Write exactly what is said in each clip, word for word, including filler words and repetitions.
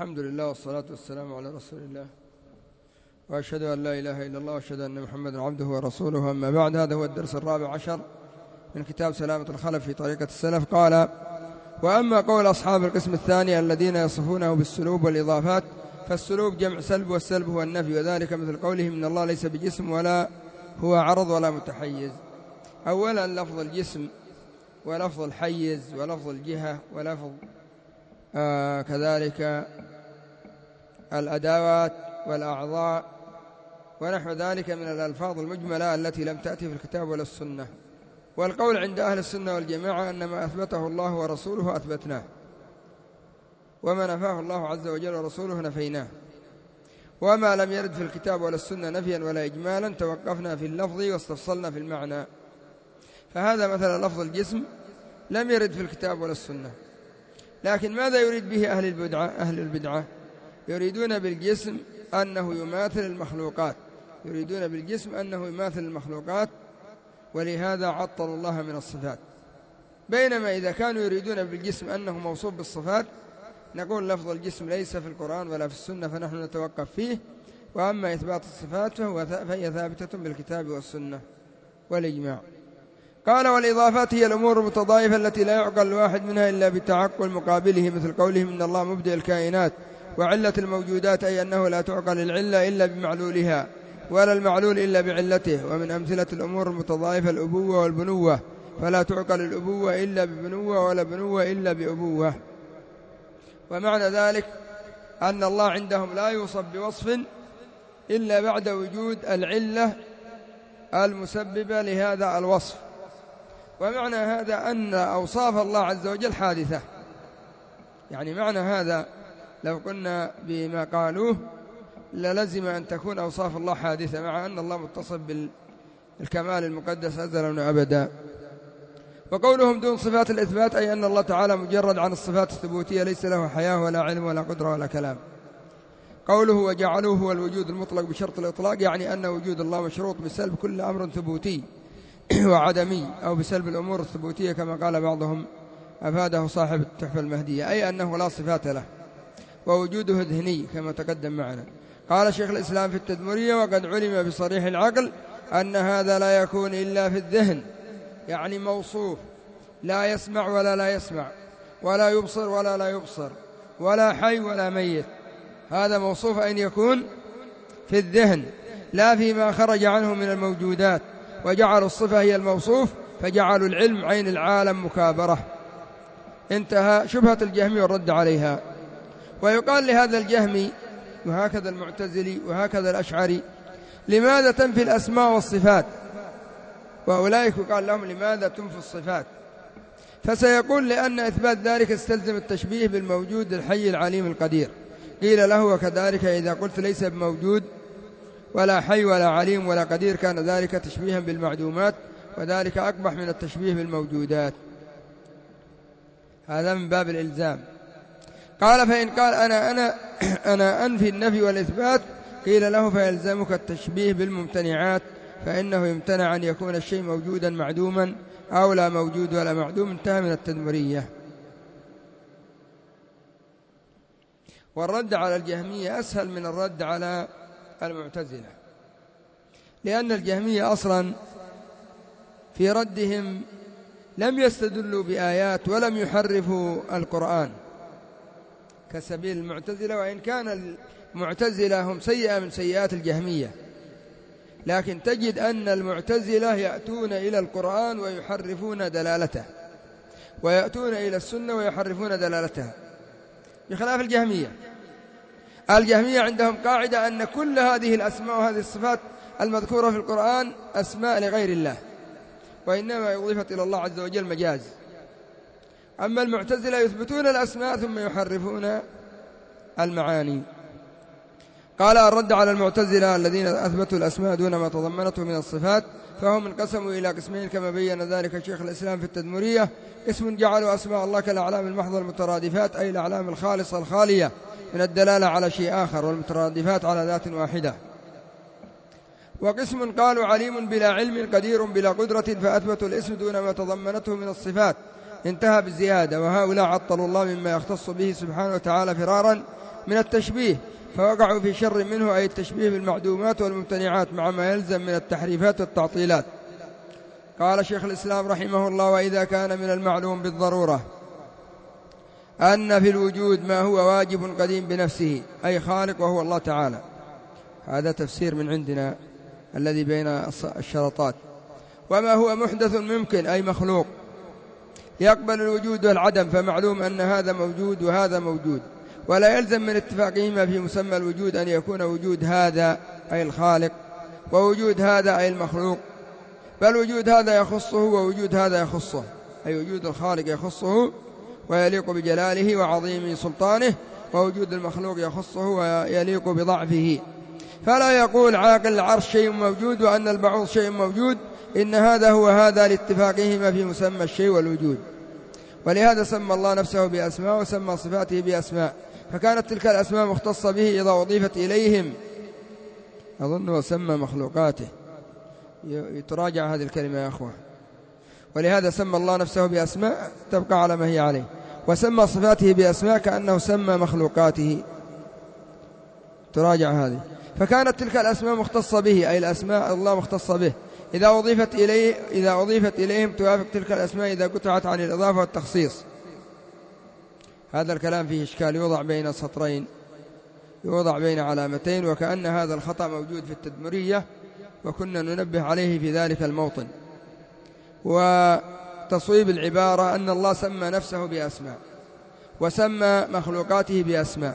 الحمد لله والصلاة والسلام على رسول الله، وأشهد أن لا إله إلا الله وأشهد أن محمدا عبده ورسوله. أما بعد، هذا هو الدرس الرابع عشر من كتاب سلامة الخلف في طريقة السلف. قال: وأما قول أصحاب القسم الثاني الذين يصفونه بالسلوب والإضافات، فالسلوب جمع سلب، والسلب هو النفي، وذلك مثل قولهم إن الله ليس بجسم ولا هو عرض ولا متحيز. أولا لفظ الجسم ولفظ الحيز ولفظ الجهة ولفظ آه كذلك الأدوات والأعضاء ونحو ذلك من الألفاظ المجملة التي لم تأتي في الكتاب ولا السنة. والقول عند أهل السنة والجماعة أن ما أثبته الله ورسوله أثبتناه، وما نفاه الله عز وجل ورسوله نفيناه، وما لم يرد في الكتاب ولا السنة نفيا ولا إجمالا توقفنا في اللفظ واستفصلنا في المعنى. فهذا مثلا لفظ الجسم لم يرد في الكتاب ولا السنة، لكن ماذا يريد به أهل البدعة؟ أهل البدعة يريدون بالجسم أنه يماثل المخلوقات، يريدون بالجسم أنه يماثل المخلوقات، ولهذا عطلوا الله من الصفات. بينما إذا كانوا يريدون بالجسم أنه موصوف بالصفات، نقول لفظ الجسم ليس في القرآن ولا في السنة، فنحن نتوقف فيه. وأما إثبات الصفات فهو فهي ثابتة بالكتاب والسنة والإجماع. قال: والإضافات هي الأمور المتضايفة التي لا يعقل الواحد منها إلا بتعقل مقابله، مثل قولهم إن الله مبدئ الكائنات، وعلة الموجودات أي أنه لا تعقل العلة إلا بمعلولها، ولا المعلول إلا بعلته. ومن أمثلة الأمور المتضايفة الأبوة والبنوة، فلا تعقل الأبوة إلا ببنوة، ولا بنوة إلا بأبوة. ومعنى ذلك أن الله عندهم لا يوصف بوصف إلا بعد وجود العلة المسببة لهذا الوصف. ومعنى هذا أن أوصاف الله عز وجل حادثة، يعني معنى هذا لو قلنا بما قالوه للزم أن تكون أوصاف الله حادثة، مع أن الله متصف بالكمال المقدس أزلا وأبدا. وقولهم دون صفات الإثبات أي أن الله تعالى مجرد عن الصفات الثبوتية، ليس له حياة ولا علم ولا قدرة ولا كلام. قوله وجعلوه هو الوجود المطلق بشرط الإطلاق، يعني أن وجود الله مشروط بسلب كل أمر ثبوتي وعدمي، أو بسلب الأمور الثبوتية كما قال بعضهم أفاده صاحب التحفة المهدية، أي أنه لا صفات له، ووجوده ذهني كما تقدم معنا. قال شيخ الإسلام في التدمرية: وقد علم بصريح العقل أن هذا لا يكون إلا في الذهن، يعني موصوف لا يسمع ولا لا يسمع، ولا يبصر ولا لا يبصر، ولا حي ولا ميت. هذا موصوف أن يكون في الذهن، لا فيما خرج عنه من الموجودات. وجعلوا الصفة هي الموصوف، فجعلوا العلم عين العالم مكابرة. انتهى شبهة الجهمي والرد عليها. ويقال لهذا الجهمي وهكذا المعتزلي وهكذا الأشعري: لماذا تنفي الأسماء والصفات؟ وأولئك يقال لهم: لماذا تنفي الصفات؟ فسيقول: لأن إثبات ذلك يستلزم التشبيه بالموجود الحي العليم القدير. قيل له: وكذلك إذا قلت ليس بموجود ولا حي ولا عليم ولا قدير كان ذلك تشبيها بالمعدومات، وذلك أقبح من التشبيه بالموجودات. هذا من باب الإلزام. قال: فإن قال أنا, أنا, أنا أنفي النفي والإثبات، قيل له: فيلزمك التشبيه بالممتنعات، فإنه يمتنع أن يكون الشيء موجودا معدوما أو لا موجود ولا معدوم. انتهى من التدمرية. والرد على الجهمية أسهل من الرد على المعتزلة، لأن الجهمية أصلا في ردهم لم يستدلوا بآيات ولم يحرفوا القرآن كسبيل المعتزلة، وإن كان المعتزلة هم سيئة من سيئات الجهمية، لكن تجد أن المعتزلة يأتون إلى القرآن ويحرفون دلالته، ويأتون إلى السنة ويحرفون دلالتها، بخلاف الجهمية. الجهمية عندهم قاعدة أن كل هذه الأسماء وهذه الصفات المذكورة في القرآن أسماء لغير الله، وإنما أضيفت إلى الله عز وجل مجاز. أما المعتزلة يثبتون الأسماء ثم يحرفون المعاني. قال: الرد على المعتزلة الذين أثبتوا الأسماء دون ما تضمنته من الصفات، فهم انقسموا إلى قسمين كما بين ذلك شيخ الإسلام في التدمرية: قسم جعلوا أسماء الله كالأعلام المحضة المترادفات، أي الأعلام الخالصة الخالية من الدلالة على شيء آخر، والمترادفات على ذات واحدة. وقسم قالوا عليم بلا علم قدير بلا قدرة، فأثبتوا الاسم دون ما تضمنته من الصفات، انتهى بالزيادة. وهؤلاء عطلوا الله مما يختص به سبحانه وتعالى فرارا من التشبيه، فوقعوا في شر منه، أي التشبيه بالمعدومات والممتنعات مع ما يلزم من التحريفات والتعطيلات. قال شيخ الإسلام رحمه الله: وإذا كان من المعلوم بالضرورة أن في الوجود ما هو واجب قديم بنفسه، أي خالق وهو الله تعالى. هذا تفسير من عندنا الذي بين الشرطات. وما هو محدث ممكن، أي مخلوق يقبل الوجود والعدم، فمعلوم أن هذا موجود وهذا موجود، ولا يلزم من اتفاقهما في مسمى الوجود أن يكون وجود هذا أي الخالق ووجود هذا أي المخلوق، بل وجود هذا يخصه ووجود هذا يخصه، أي وجود الخالق يخصه ويليق بجلاله وعظيم سلطانه، ووجود المخلوق يخصه ويليق بضعفه. فلا يقول عاقل العرش شيء موجود وأن البعوض شيء موجود، إن هذا هو هذا لاتفاقهما في مسمى الشيء والوجود. ولهذا سمى الله نفسه بأسماء وسمى صفاته بأسماء، فكانت تلك الأسماء مختصة به إذا أضيفت إليهم، أظن وسمى مخلوقاته، يتراجع هذه الكلمة يا أخوة. ولهذا سمى الله نفسه بأسماء تبقى على ما هي عليه، وسمى صفاته بأسماء كأنه سمى مخلوقاته، تراجع هذه. فكانت تلك الأسماء مختصة به، أي الأسماء الله مختصة به، إذا أضيفت إليه إذا أضيفت إليهم توافق تلك الأسماء إذا قطعت عن الإضافة والتخصيص. هذا الكلام فيه إشكال، يوضع بين سطرين، يوضع بين علامتين، وكأن هذا الخطأ موجود في التدمرية، وكنا ننبه عليه في ذلك الموطن. وتصويب العبارة أن الله سمى نفسه بأسماء وسمى مخلوقاته بأسماء،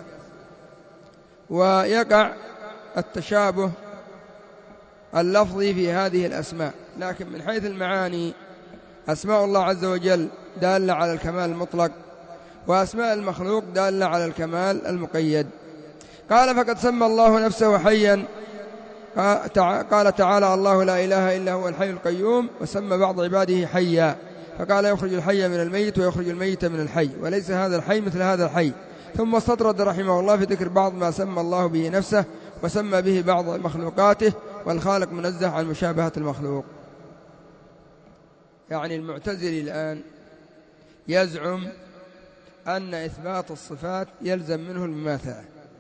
ويقع التشابه اللفظي في هذه الأسماء، لكن من حيث المعاني أسماء الله عز وجل دالة على الكمال المطلق، وأسماء المخلوق دالة على الكمال المقيد. قال: فقد سمى الله نفسه حيا، قال تعالى: الله لا إله إلا هو الحي القيوم، وسمى بعض عباده حيا، فقال: يخرج الحي من الميت ويخرج الميت من الحي، وليس هذا الحي مثل هذا الحي. ثم استطرد رحمه الله في ذكر بعض ما سمى الله به نفسه وسمى به بعض مخلوقاته، والخالق منزه عن مشابهة المخلوق. يعني المعتزلي الآن يزعم أن إثبات الصفات يلزم منه المماثلة،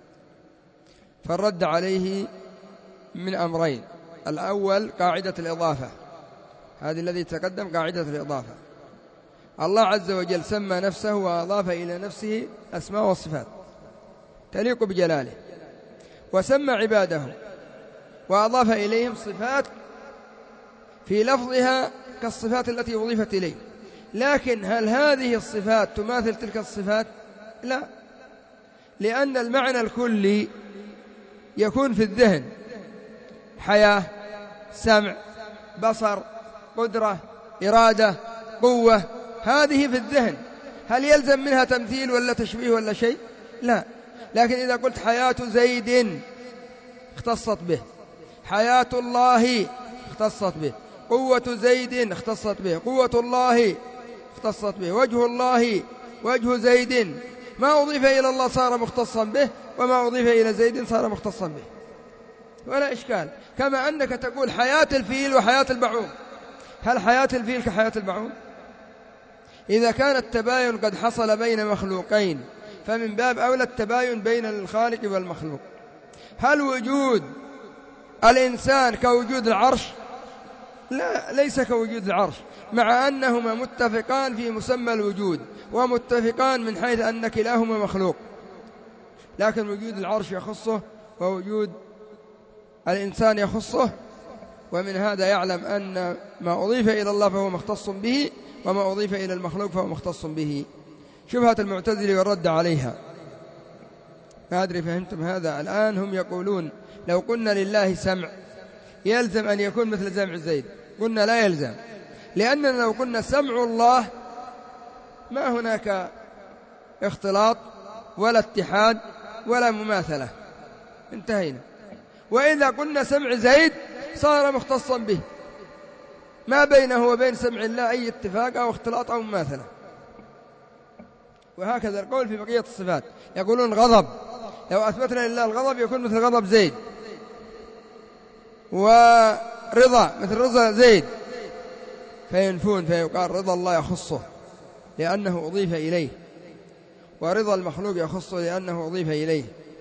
فالرد عليه من أمرين: الأول قاعدة الإضافة، هذه الذي تقدم قاعدة الإضافة. الله عز وجل سمى نفسه وأضاف إلى نفسه أسماء وصفات تليق بجلاله، وسمى عباده وأضاف إليهم صفات في لفظها كالصفات التي أضيفت إليه، لكن هل هذه الصفات تماثل تلك الصفات؟ لا، لأن المعنى الكلي يكون في الذهن: حياة، سمع، بصر، قدرة، إرادة، قوة، هذه في الذهن. هل يلزم منها تمثيل ولا تشبيه ولا شيء؟ لا. لكن إذا قلت حياة زيد اختصت به، حياة الله اختصت به، قوة زيد اختصت به، قوة الله اختصت به، وجه الله وجه زيد، ما أضيف إلى الله صار مختصا به، وما أضيف إلى زيد صار مختصا به، ولا إشكال. كما أنك تقول حياة الفيل وحياة البعوض، هل حياة الفيل كحياة البعوض؟ إذا كان التباين قد حصل بين مخلوقين فمن باب أولى التباين بين الخالق والمخلوق. هل وجود الإنسان كوجود العرش؟ لا، ليس كوجود العرش، مع أنهما متفقان في مسمى الوجود ومتفقان من حيث أن كلاهما مخلوق، لكن وجود العرش يخصه ووجود الإنسان يخصه. ومن هذا يعلم أن ما أضيف إلى الله فهو مختص به، وما أضيف إلى المخلوق فهو مختص به. شبهة المعتزلة والرد عليها، ما أدري فهمتم هذا؟ الآن هم يقولون لو قلنا لله سمع يلزم أن يكون مثل سمع زيد، قلنا لا يلزم، لأننا لو قلنا سمع الله ما هناك اختلاط ولا اتحاد ولا مماثلة، انتهينا. وإذا قلنا سمع زيد صار مختصا به، ما بينه وبين سمع الله أي اتفاق أو اختلاط أو مماثلة. وهكذا القول في بقية الصفات، يقولون غضب، لو أثبتنا لله الغضب يكون مثل غضب زيد، ورضا مثل رضا زيد، فينفون فيقال رضا الله يخصه لأنه أضيف إليه. ورضا المخلوق يخص لأنه أضيف إليه.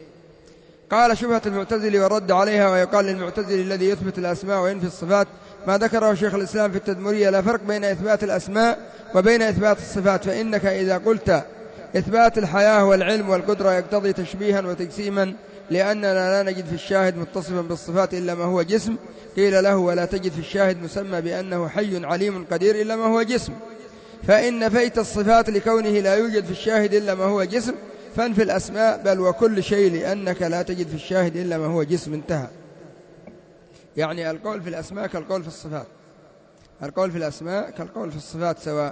قال شبهة المعتزلي والرد عليها: ويقال للمعتزلي الذي يثبت الأسماء وينفي الصفات ما ذكره شيخ الإسلام في التدمرية: لا فرق بين إثبات الأسماء وبين إثبات الصفات، فإنك إذا قلت إثبات الحياة والعلم والقدرة يقتضي تشبيها وتجسيما، لأننا لا نجد في الشاهد متصفا بالصفات إلا ما هو جسم. قيل له: ولا تجد في الشاهد مسمى بأنه حي عليم قدير إلا ما هو جسم، فإن نفيت الصفات لكونه لا يوجد في الشاهد إلا ما هو جسم، فانفي الأسماء بل وكل شيء لأنك لا تجد في الشاهد إلا ما هو جسم. انتهى. يعني القول في الأسماء كالقول في الصفات، القول في الأسماء كالقول في الصفات سواء.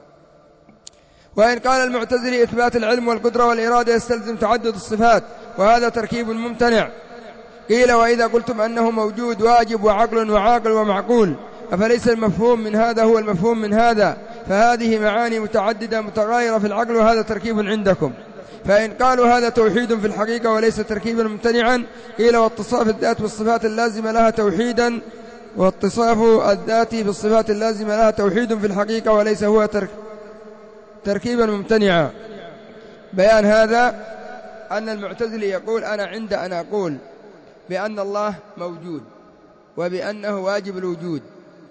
وإن قال المعتزلي إثبات العلم والقدرة والإرادة يستلزم تعدد الصفات، وهذا تركيب ممتنع. قيل: وإذا قلتم أنه موجود واجب وعقل وعاقل ومعقول، أفليس المفهوم من هذا هو المفهوم من هذا؟ فهذه معاني متعددة متغايرة في العقل، وهذا تركيب عندكم. فإن قالوا هذا توحيد في الحقيقة وليس تركيبا ممتنعا، قيل: واتصاف الذات بالصفات اللازمة لها توحيدا، واتصاف الذات بالصفات اللازمة لها توحيد في الحقيقة وليس هو ترك تركيبا ممتنعا. بيان هذا أن المعتزلي يقول: أنا عند أن أقول بأن الله موجود، وبأنه واجب الوجود،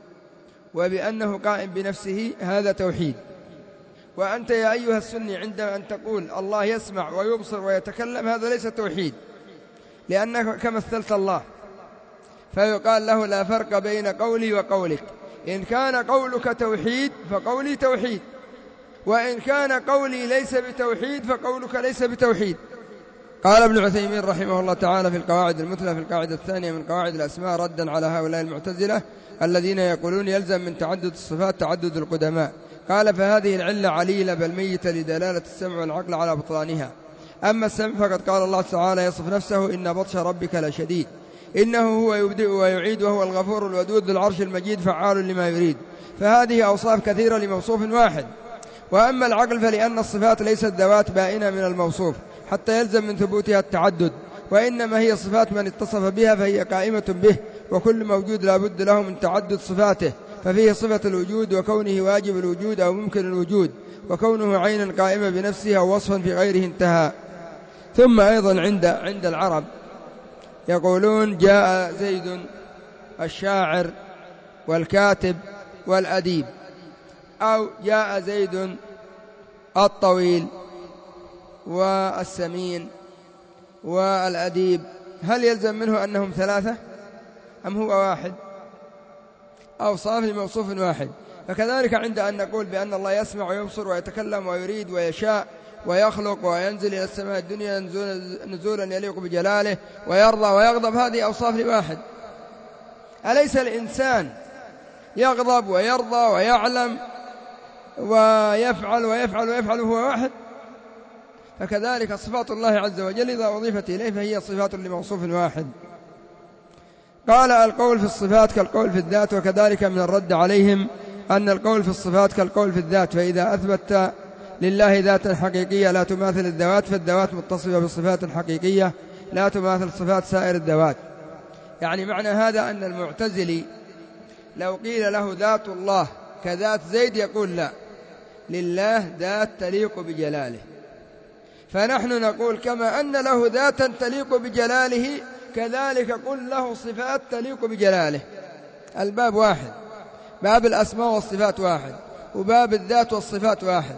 وبأنه قائم بنفسه، هذا توحيد. وأنت يا أيها السني عندما أن تقول الله يسمع ويبصر ويتكلم، هذا ليس توحيد، لأنك كمثلت الله. فيقال له: لا فرق بين قولي وقولك، إن كان قولك توحيد فقولي توحيد، وإن كان قولي ليس بتوحيد فقولك ليس بتوحيد. قال ابن عثيمين رحمه الله تعالى في القواعد المثلى في القاعدة الثانية من قواعد الأسماء ردا على هؤلاء المعتزلة الذين يقولون يلزم من تعدد الصفات تعدد القدماء، قال: فهذه العلة عليلة بل ميتة لدلالة السمع والعقل على بطلانها. أما السمع فقد قال الله تعالى يصف نفسه: إن بطش ربك لشديد، إنه هو يبدئ ويعيد وهو الغفور الودود ذو العرش المجيد فعال لما يريد. فهذه أوصاف كثيرة لموصوف واحد. وأما العقل فلأن الصفات ليست ذوات بائنة من الموصوف حتى يلزم من ثبوتها التعدد، وإنما هي صفات من اتصف بها فهي قائمة به، وكل موجود لا بد له من تعدد صفاته، ففيه صفة الوجود وكونه واجب الوجود أو ممكن الوجود، وكونه عينا قائمة بنفسها أو وصفا في غيره. انتهى. ثم أيضا عند عند العرب يقولون: جاء زيد الشاعر والكاتب والأديب، أو جاء زيد الطويل والسمين والأديب، هل يلزم منه أنهم ثلاثة أم هو واحد؟ أوصاف لموصوف واحد. فكذلك عند أن نقول بأن الله يسمع ويبصر ويتكلم ويريد ويشاء ويخلق وينزل إلى السماء الدنيا نزولا يليق بجلاله ويرضى ويغضب، هذه أوصاف لواحد. أليس الإنسان يغضب ويرضى ويعلم ويفعل ويفعل ويفعل هو واحد؟ فكذلك صفات الله عز وجل إذا أضيفت إليه فهي صفات لموصوف واحد. قال: القول في الصفات كالقول في الذات. وكذلك من الرد عليهم أن القول في الصفات كالقول في الذات، فإذا أثبت لله ذاتا حقيقية لا تماثل الذوات، فالذوات متصفة بصفات حقيقية لا تماثل صفات سائر الذوات. يعني معنى هذا أن المعتزلي لو قيل له ذات الله كذات زيد يقول: لا، لله ذات تليق بجلاله. فنحن نقول كما أن له ذاتا تليق بجلاله كذلك قل له صفات تليق بجلاله. الباب واحد، باب الأسماء والصفات واحد، وباب الذات والصفات واحد.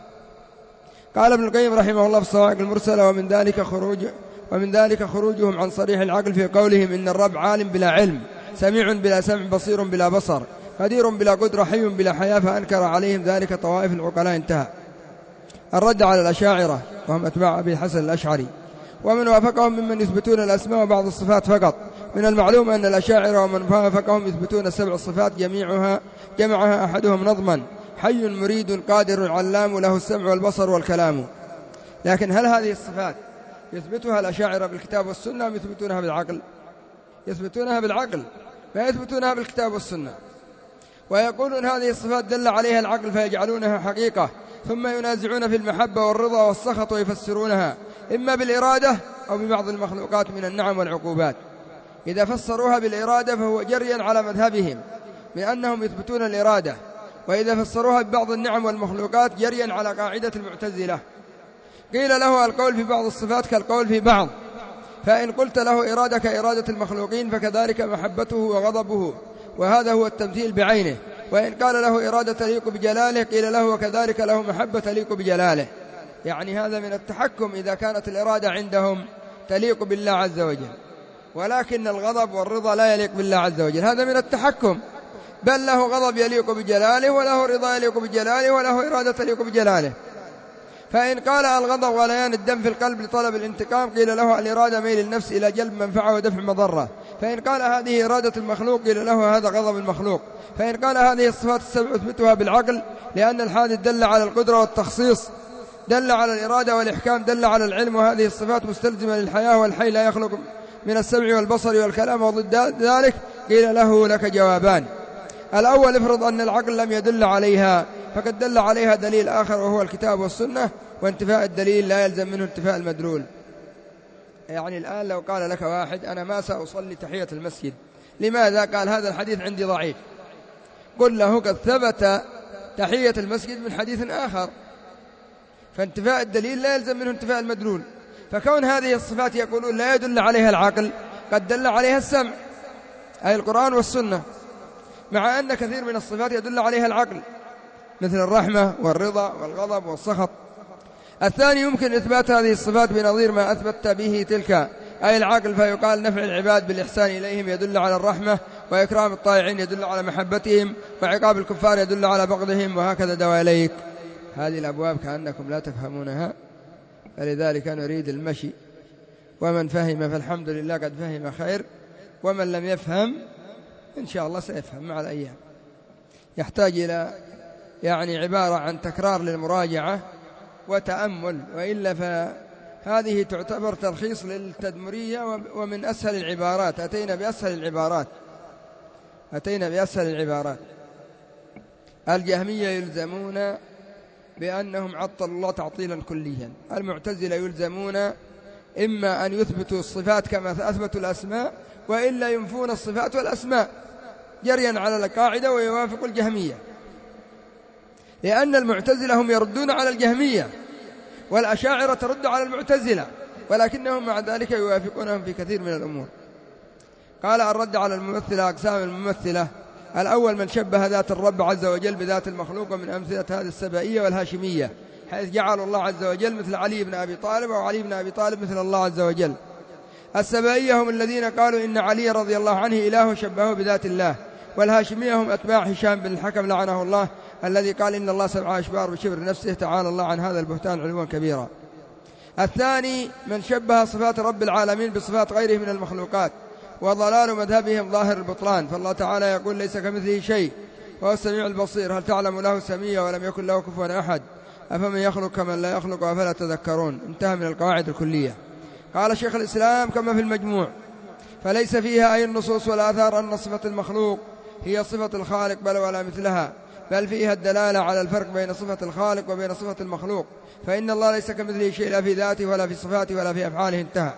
قال ابن القيم رحمه الله في الصواعق المرسلة: ومن ذلك خروج ومن ذلك خروجهم عن صريح العقل في قولهم إن الرب عالم بلا علم، سميع بلا سمع، بصير بلا بصر، قدير بلا قدرة، حي بلا حياة، فأنكر عليهم ذلك طوائف العقلاء. انتهى. الرد على الأشاعرة وهم أتباع أبي الحسن الأشعري ومن وافقهم ممن يثبتون الأسماء وبعض الصفات فقط. من المعلوم أن الأشاعرة ومن وافقهم يثبتون سبع الصفات جميعها جمعها أحدهم نظما: حي مريد قادر علام له السمع والبصر والكلام. لكن هل هذه الصفات يثبتها الأشاعرة بالكتاب والسنة أم يثبتونها بالعقل؟ يثبتونها بالعقل، ما يثبتونها بالكتاب والسنة. ويقولون هذه الصفات دل عليها العقل فيجعلونها حقيقة، ثم ينازعون في المحبة والرضا والسخط ويفسرونها إما بالإرادة أو ببعض المخلوقات من النعم والعقوبات. إذا فسروها بالإرادة فهو جريا على مذهبهم من أنهم يثبتون الإرادة، وإذا فسروها ببعض النعم والمخلوقات جريا على قاعدة المعتزلة. قيل له القول في بعض الصفات كالقول في بعض، فإن قلت له إرادة كإرادة المخلوقين فكذلك محبته وغضبه، وهذا هو التمثيل بعينه. وإن قال له إرادة تليق بجلاله قيل له وكذلك له محبة تليق بجلاله. يعني هذا من التحكم إذا كانت الإرادة عندهم تليق بالله عز وجل، ولكن الغضب والرضا لا يليق بالله عز وجل، هذا من التحكم. بل له غضب يليق بجلاله، وله رضا يليق بجلاله، وله إرادة تليق بجلاله. فإن قال الغضب غليان الدم في القلب لطلب الانتقام قيل له الإرادة ميل النفس إلى جلب منفعة ودفع مضرة. فإن قال هذه إرادة المخلوق قيل له هذا غضب المخلوق. فإن قال هذه الصفات السبع أثبتها بالعقل، لأن الحادث دل على القدرة والتخصيص، دل على الإرادة والإحكام، دل على العلم، وهذه الصفات مستلزمة للحياة، والحي لا يخلق من السمع والبصر والكلام وضد ذلك. قيل له لك جوابان: الأول افرض أن العقل لم يدل عليها، فقد دل عليها دليل آخر وهو الكتاب والسنة، وانتفاء الدليل لا يلزم منه انتفاء المدلول. يعني الآن لو قال لك واحد أنا ما سأصلي تحية المسجد، لماذا؟ قال هذا الحديث عندي ضعيف. قل له قد ثبت تحية المسجد من حديث آخر، فانتفاء الدليل لا يلزم منه انتفاء المدلول. فكون هذه الصفات يقولون لا يدل عليها العقل، قد دل عليها السمع أي القرآن والسنة، مع أن كثير من الصفات يدل عليها العقل مثل الرحمة والرضا والغضب والسخط. الثاني يمكن إثبات هذه الصفات بنظير ما أثبت به تلك أي العقل، فيقال نفع العباد بالإحسان إليهم يدل على الرحمة، وإكرام الطائعين يدل على محبتهم، وعقاب الكفار يدل على بغضهم، وهكذا دواليك. هذه الأبواب كأنكم لا تفهمونها، فلذلك نريد المشي، ومن فهم فالحمد لله قد فهم خير، ومن لم يفهم إن شاء الله سيفهم مع الأيام. يحتاج إلى يعني عبارة عن تكرار للمراجعة وتأمل، وإلا فهذه تعتبر تلخيص للتدمرية ومن أسهل العبارات. أتينا بأسهل العبارات أتينا بأسهل العبارات. الجهمية يلزمون بأنهم عطلوا الله تعطيلا كليا، المعتزلة يلزمون إما أن يثبتوا الصفات كما أثبتوا الأسماء، وإلا ينفون الصفات والأسماء جريا على القاعدة ويوافقوا الجهمية، لأن المعتزلة هم يردون على الجهمية، والأشاعرة ترد على المعتزلة، ولكنهم مع ذلك يوافقونهم في كثير من الأمور. قال الرد على الممثلة أقسام الممثلة: الأول من شبه ذات الرب عز وجل بذات المخلوق، من أمثلة هذه السبائية والهاشمية، حيث جعلوا الله عز وجل مثل علي بن أبي طالب، أو علي بن أبي طالب مثل الله عز وجل. السبائية هم الذين قالوا إن علي رضي الله عنه إله شبهه بذات الله، والهاشمية هم أتباع هشام بن الحكم لعنه الله، الذي قال إن الله سبع أشبار بشبر نفسه، تعالى الله عن هذا البهتان علوا كبيرا. الثاني من شبه صفات رب العالمين بصفات غيره من المخلوقات، وضلال مذهبهم ظاهر البطلان، فالله تعالى يقول ليس كمثله شيء وهو السميع البصير، هل تعلم له سميا ولم يكن له كفوا أحد، أفمن يخلق كمن لا يخلق أفلا تذكرون. انتهى من القواعد الكلية. قال شيخ الإسلام كما في المجموع: فليس فيها أي النصوص والآثار أن صفة المخلوق هي صفة الخالق بل ولا مثلها، بل فيها الدلالة على الفرق بين صفة الخالق وبين صفة المخلوق، فإن الله ليس كمثله شيء لا في ذاته ولا في صفاته ولا في أفعاله. انتهى.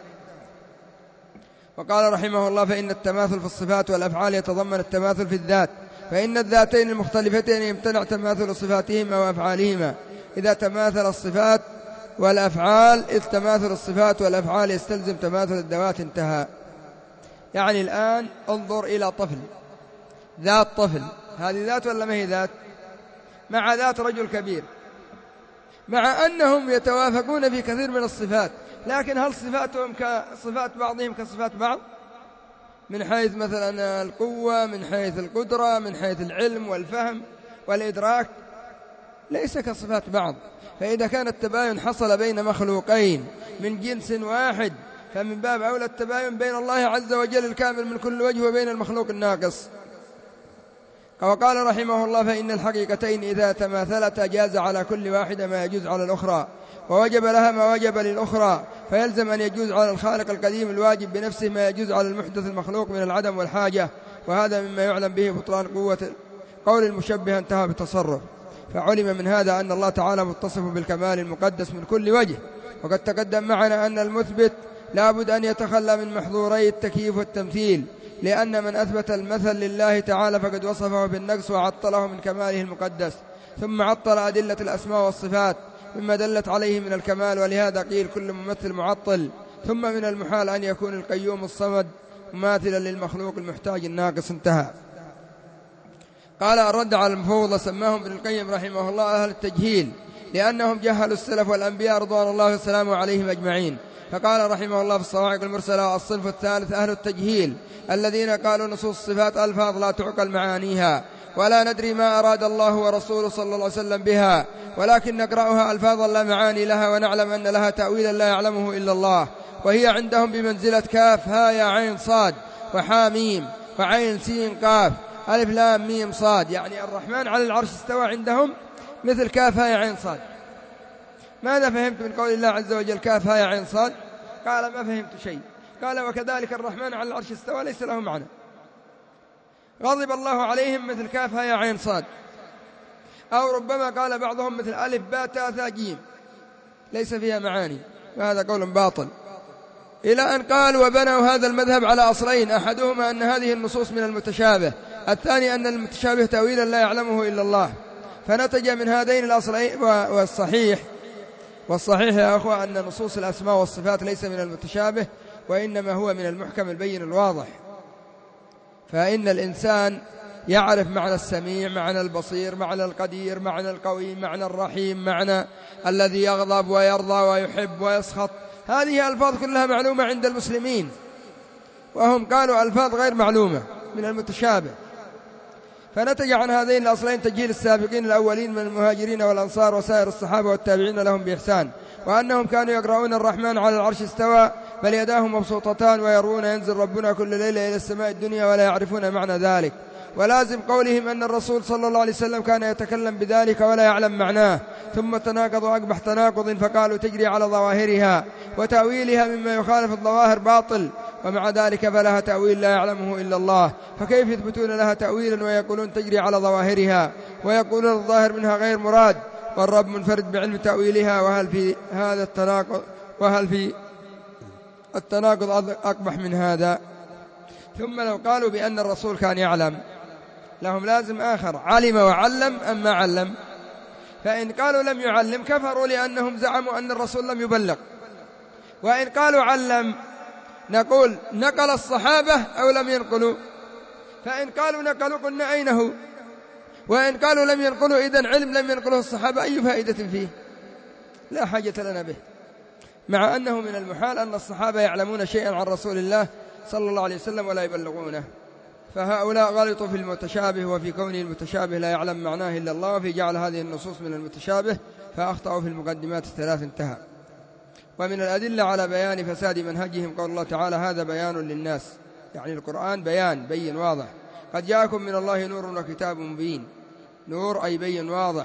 وقال رحمه الله: فإن التماثل في الصفات والأفعال يتضمن التماثل في الذات، فإن الذاتين المختلفتين يمتنع تماثل صفاتهما وأفعالهما. إذا تماثل الصفات والأفعال إذ تماثل الصفات والأفعال يستلزم تماثل الذوات. انتهى. يعني الآن انظر إلى طفل، ذات طفل، هذه ذات ولا ما هي ذات؟ مع ذات رجل كبير، مع أنهم يتوافقون في كثير من الصفات، لكن هل صفاتهم كصفات بعضهم كصفات بعض؟ من حيث مثلا القوة، من حيث القدرة، من حيث العلم والفهم والإدراك، ليس كصفات بعض. فإذا كان التباين حصل بين مخلوقين من جنس واحد، فمن باب أولى التباين بين الله عز وجل الكامل من كل وجه وبين المخلوق الناقص. وقال رحمه الله: فإن الحقيقتين إذا تماثلتا جاز على كل واحدة ما يجوز على الأخرى، ووجب لها ما وجب للأخرى، فيلزم أن يجوز على الخالق القديم الواجب بنفسه ما يجوز على المحدث المخلوق من العدم والحاجة، وهذا مما يعلم به بطلان قوة قول المشبه انتهى بالتصرف. فعلم من هذا أن الله تعالى متصف بالكمال المقدس من كل وجه. وقد تقدم معنا أن المثبت لا بد أن يتخلى من محظوري التكييف والتمثيل، لأن من أثبت المثل لله تعالى فقد وصفه بالنقص وعطله من كماله المقدس، ثم عطل أدلة الأسماء والصفات مما دلت عليه من الكمال، ولهذا قيل كل ممثل معطل. ثم من المحال أن يكون القيوم الصمد مماثلا للمخلوق المحتاج الناقص. انتهى. قال الرد على المفوضة سماهم ابن القيم رحمه الله أهل التجهيل، لأنهم جهلوا السلف والأنبياء رضوان الله وسلامه عليهم أجمعين. فقال رحمه الله في الصواعق المرسلة: الصنف الثالث أهل التجهيل، الذين قالوا نصوص الصفات ألفاظ لا تعقل معانيها، ولا ندري ما أراد الله ورسوله صلى الله عليه وسلم بها، ولكن نقرأها ألفاظا لا معاني لها، ونعلم أن لها تأويلا لا يعلمه إلا الله، وهي عندهم بمنزلة كاف ها يا عين صاد وحاميم وعين سين قاف ألف لام ميم صاد. يعني الرحمن على العرش استوى عندهم مثل كاف ها يا عين صاد. ماذا فهمت من قول الله عز وجل كاف ها يا عين صاد؟ قال ما فهمت شيء. قال وكذلك الرحمن على العرش استوى ليس له معنى. غضب الله عليهم مثل كاف ها يا عين صاد، أو ربما قال بعضهم مثل ألف باء تاء ثاء جيم ليس فيها معاني، وهذا قول باطل. إلى أن قال وبنوا هذا المذهب على أصلين: أحدهما أن هذه النصوص من المتشابه، الثاني أن المتشابه تأويلا لا يعلمه إلا الله. فنتج من هذين الأصلين. والصحيح والصحيح يا أخوة أن نصوص الأسماء والصفات ليس من المتشابه، وإنما هو من المحكم البين الواضح. فإن الإنسان يعرف معنى السميع، معنى البصير، معنى القدير، معنى القوي، معنى الرحيم، معنى الذي يغضب ويرضى ويحب ويسخط. هذه ألفاظ كلها معلومة عند المسلمين، وهم قالوا ألفاظ غير معلومة من المتشابه. فنتج عن هذين الأصلين تجهيل السابقين الأولين من المهاجرين والأنصار وسائر الصحابة والتابعين لهم بإحسان، وأنهم كانوا يقرؤون الرحمن على العرش استوى بل يداه مبسوطتان، ويرون ينزل ربنا كل ليلة إلى السماء الدنيا ولا يعرفون معنى ذلك. ولازم قولهم أن الرسول صلى الله عليه وسلم كان يتكلم بذلك ولا يعلم معناه. ثم تناقضوا أقبح تناقض فقالوا تجري على ظواهرها، وتأويلها مما يخالف الظواهر باطل، ومع ذلك فلها تأويل لا يعلمه إلا الله. فكيف يثبتون لها تأويلا ويقولون تجري على ظواهرها، ويقولون الظاهر منها غير مراد والرب منفرد بعلم تأويلها؟ وهل في هذا التناقض وهل في التناقض أقبح من هذا؟ ثم لو قالوا بأن الرسول كان يعلم لهم لازم آخر: علم وعلم أم ما علم؟ فإن قالوا لم يعلم كفروا، لأنهم زعموا أن الرسول لم يبلغ. وإن قالوا علم نقول نقل الصحابة أو لم ينقلوا؟ فإن قالوا نقلوا قلنا أين هو؟ وإن قالوا لم ينقلوا إذن علم لم ينقله الصحابة أي فائدة فيه؟ لا حاجة لنا به، مع أنه من المحال أن الصحابة يعلمون شيئا عن رسول الله صلى الله عليه وسلم ولا يبلغونه. فهؤلاء غلطوا في المتشابه، وفي كونه المتشابه لا يعلم معناه إلا الله، وفي جعل هذه النصوص من المتشابه، فأخطأوا في المقدمات الثلاث. انتهى. ومن الأدلة على بيان فساد منهجهم قول الله تعالى: هذا بيان للناس، يعني القرآن بيان بين واضح. قد جاءكم من الله نور وكتاب مبين. نور أي بين واضح،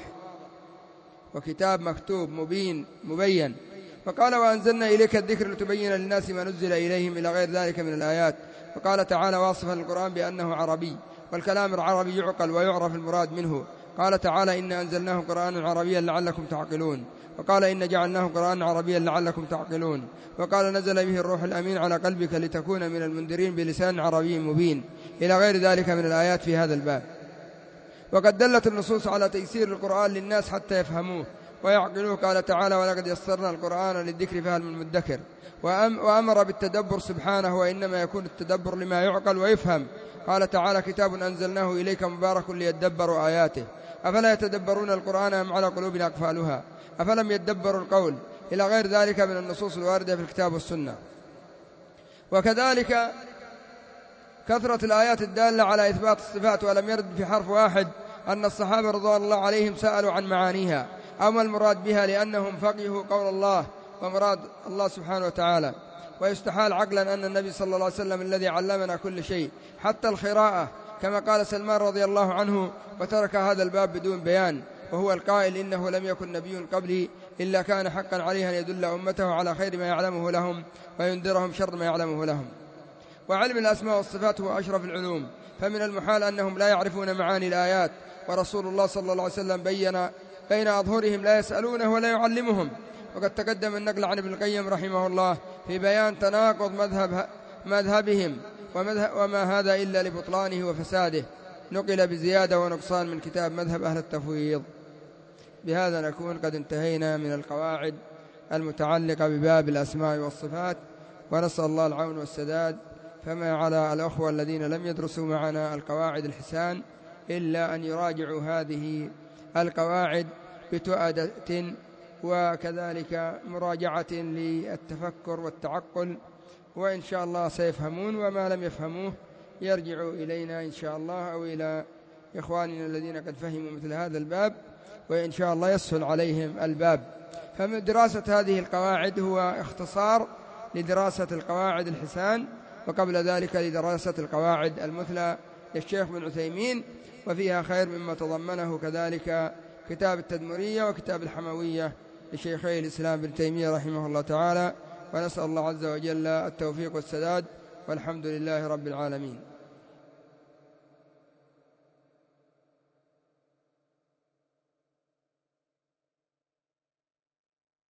وكتاب مكتوب مبين مبين. فقال: وأنزلنا إليك الذكر لتبين للناس ما نزل إليهم إلى غير ذلك من الآيات. وقال تعالى واصفا للقرآن بأنه عربي، والكلام العربي يعقل ويعرف المراد منه. قال تعالى: إنا أنزلناه قرآنا عربيا لعلكم تعقلون. وقال: إن جعلناه قرآنا عربيا لعلكم تعقلون. وقال: نزل به الروح الأمين على قلبك لتكون من المنذرين بلسان عربي مبين، إلى غير ذلك من الآيات في هذا الباب. وقد دلت النصوص على تيسير القرآن للناس حتى يفهموه ويعقلوه. قال تعالى: ولقد يسرنا القرآن للذكر فهل من مدكر. وأمر بالتدبر سبحانه، وإنما يكون التدبر لما يعقل ويفهم. قال تعالى: كتاب أنزلناه إليك مبارك ليدبروا آياته أفلا يتدبرون القرآن أم على قلوب أقفالها أفلم يدبروا القول، إلى غير ذلك من النصوص الواردة في الكتاب والسنة. وكذلك كثرة الآيات الدالة على إثبات الصفات، ولم يرد في حرف واحد أن الصحابة رضوان الله عليهم سألوا عن معانيها أو ما المراد بها، لأنهم فقهوا قول الله ومراد الله سبحانه وتعالى. ويستحال عقلا أن النبي صلى الله عليه وسلم الذي علمنا كل شيء حتى القراءة، كما قال سلمان رضي الله عنه: وترك هذا الباب بدون بيان، وهو القائل: إنه لم يكن نبي قبلي إلا كان حقا عليه أن يدل أمته على خير ما يعلمه لهم وينذرهم شر ما يعلمه لهم. وعلم الأسماء والصفات هو أشرف العلوم، فمن المحال أنهم لا يعرفون معاني الآيات، ورسول الله صلى الله عليه وسلم بين بين أظهرهم لا يسألونه ولا يعلمهم. وقد تقدم النقل عن ابن القيم رحمه الله في بيان تناقض مذهب مذهبهم، وما هذا إلا لبطلانه وفساده، نقل بزيادة ونقصان من كتاب مذهب أهل التفويض. بهذا نكون قد انتهينا من القواعد المتعلقة بباب الأسماء والصفات، ونسأل الله العون والسداد. فما على الأخوة الذين لم يدرسوا معنا القواعد الحسان إلا أن يراجعوا هذه القواعد بتؤدة، وكذلك مراجعة للتفكر والتعقل، وإن شاء الله سيفهمون، وما لم يفهموه يرجعوا إلينا إن شاء الله أو إلى إخواننا الذين قد فهموا مثل هذا الباب، وإن شاء الله يسهل عليهم الباب. فدراسة هذه القواعد هو اختصار لدراسة القواعد الحسان، وقبل ذلك لدراسة القواعد المثلى للشيخ بن عثيمين، وفيها خير مما تضمنه كذلك كتاب التدمرية وكتاب الحموية لشيخي الإسلام ابن تيمية رحمه الله تعالى. ونسأل الله عز وجل التوفيق والسداد، والحمد لله رب العالمين.